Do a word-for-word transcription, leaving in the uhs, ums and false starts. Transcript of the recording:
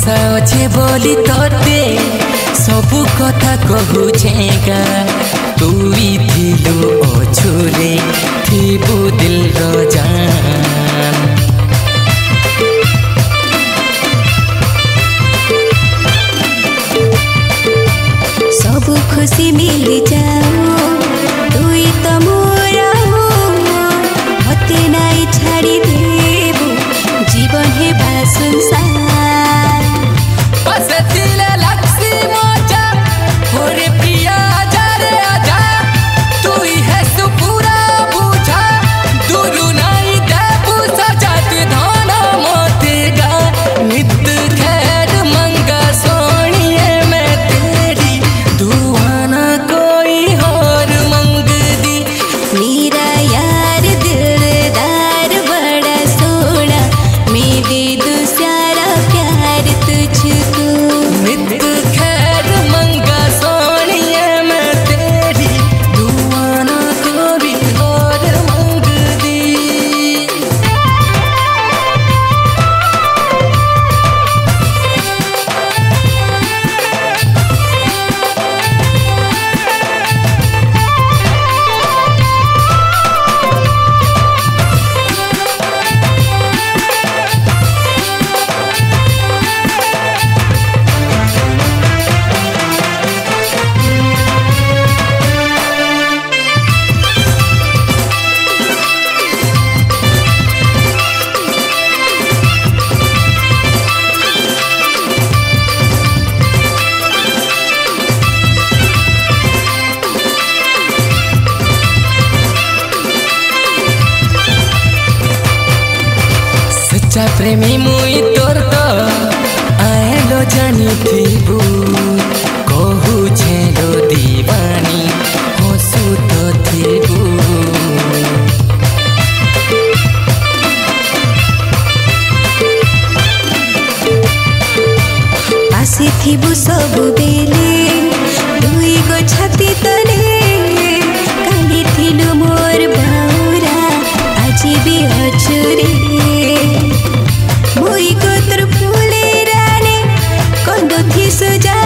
आशा अच्छे बोली तोते सबु कथा कहूछेगा तू थिलु अछुरे थिबु दिल रो जान सब खुशी मिल जाओ तुई तो मोरा होते नाई छाड़ी देबो जीवन है बासुंसार बस दिल लक्ष्मी मोजा होरे प्रिया आजा रे आजा तू ही है सुपूरा बुझा दुरु नाई देबु सजात धाना मोतेगा नित खैर मंगा सोनिए मैं तेरी दुआना कोई और मंग दी मेरा यार दिलदार बड़ा सोना मैं दे दूं सारा प्यार तुझको नित खैर मंगा सोनिए मैं तेरी दुआना कोई और मंग दी सच्चा प्रेमी मुई तोर तो आएलो जानी थिबु कहू छेलो दीवानी हसू तो थिबु आसे थिबु सबु बेले दुई गो छाती तले काली थिलु मोर बाउरा आजी भी अछुरे मुई को तोर फुले रानी कंदो थी सुजा